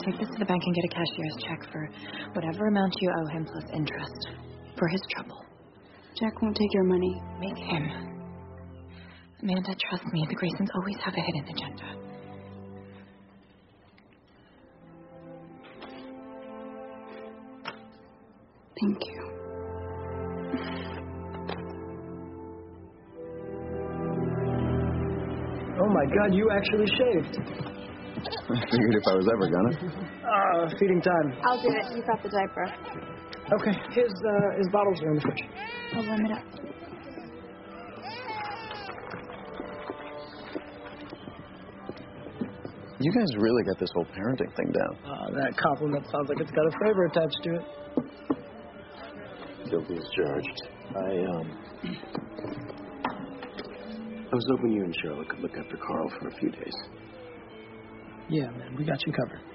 Take this to the bank and get a cashier's check for whatever amount you owe him plus interest for his trouble. Jack won't take your money. Make him. Amanda, trust me, the Graysons always have a hidden agenda. Thank you. Oh my God, you actually shaved. I figured if I was ever gonna. Feeding time. I'll do it. You got the diaper. Okay, his bottles are in the fridge. I'll warm it up. You guys really got this whole parenting thing down. That compliment sounds like it's got a flavor attached to it. Guilty as charged. I was hoping you and Charlotte could look after Carl for a few days. Yeah, man, we got you covered.